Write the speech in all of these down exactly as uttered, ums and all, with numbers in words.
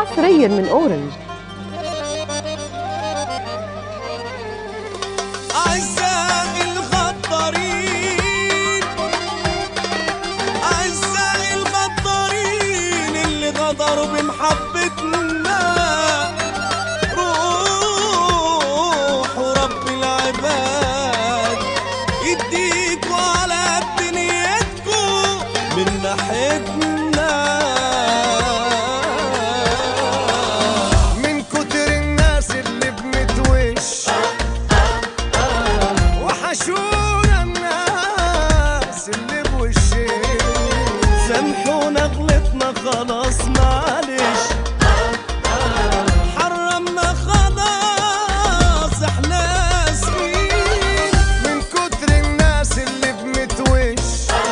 حصريا من اورنج. أعزائي الغدارين، أعزائي الغدارين اللي غدروا بمحبتنا، روحوا رب العباد يديكوا على دنيتكوا من ناحيتنا. سامحونا غلطنا خلاص معلش، حرمنا خلاص احنا اسفين من كتر الناس اللي بمتوش،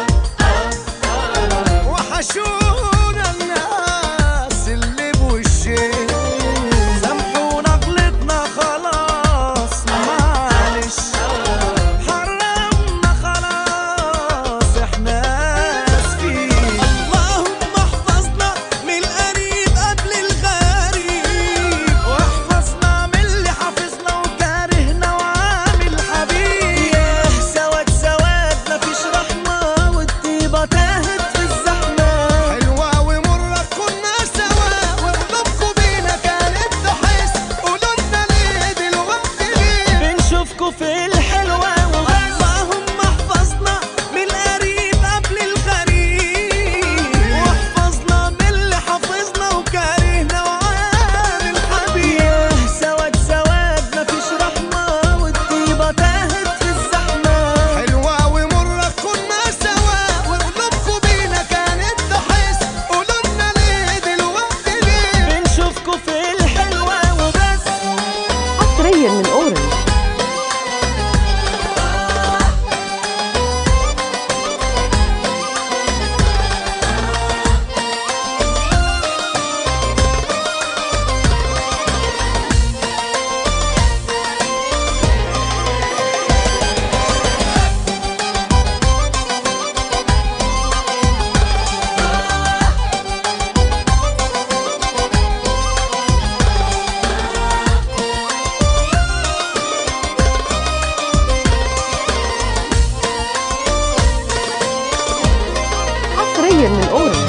وحشونا الناس اللي بوشين. سامحونا غلطنا خلاص معلش، حرمنا خلاص احنا في الحلوة وبس. اللهم احفظنا من القريب قبل الغريب، واحفظنا من اللي حافظنا وكارهنا وعامل حبيب. ياه سواد سواد مفيش رحمة والطيبة تاهت في الزحمة. حلوة ومرة كنا سوا وقلوبكوا بينا كانت تحس، قولولنا ليه دلوقتي ليه بنشوفكوا في الحلوة وبس. حصريا من اورنج. من اورنج.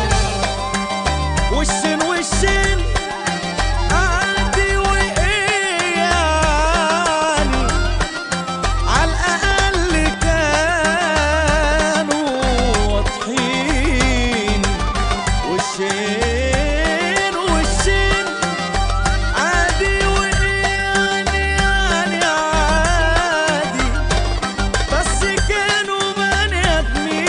وشين وشين عادي وايه يعني، على الاقل كانوا واضحين. وشين وشين عادي وايه يعني، يعني عادي بس كانوا بني ادمين.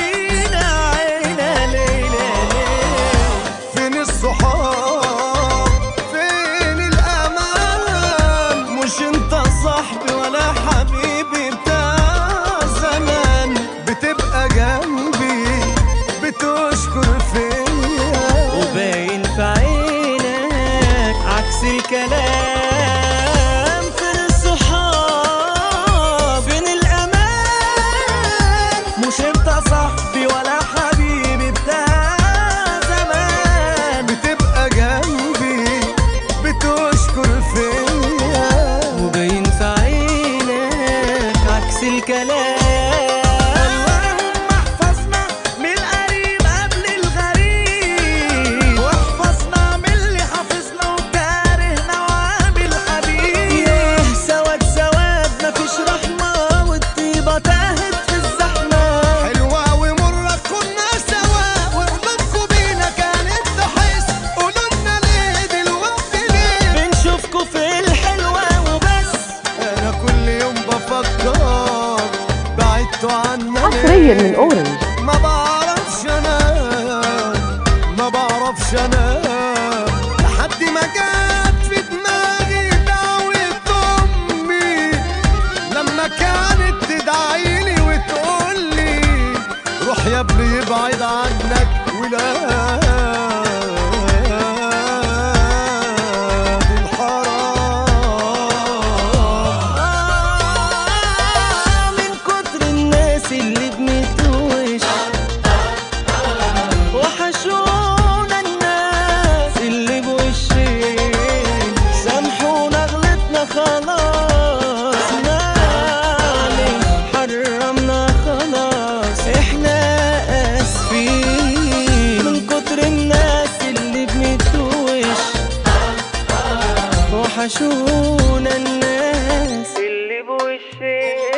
الصحاب فين الأمان، مش انت صاحبي ولا حبيبي بتاع زمان. بتبقى جنبي بتشكر فيا، وباين في عينك عكس الكلام. فين الصحاب فين الأمان، مش انت صاحبي ولا حبيبي بتاع الكلام. اللهم احفظنا من القريب قبل الغريب، واحفظنا من اللي حافظنا وكارهنا وعامل حبيب. ياه سواد سواد مفيش رحمة والطيبة تاهت في الزحمة. حلوة ومرة كنا سوا وقلوبكوا بينا كانت تحس، قولولنا ليه دلوقتي ليه بنشوفكوا في الحلوة وبس. أنا كل يوم بفكر حصريا من اورنج. ما بعرفش انا ما بعرفش انا لحد ما جت في دماغي دعوة امي، لما كانت تدعيلي وتقولي روح يا ابني يبعد عنك ولا وحشونا الناس اللي بوش وحشونا الناس اللي بوشين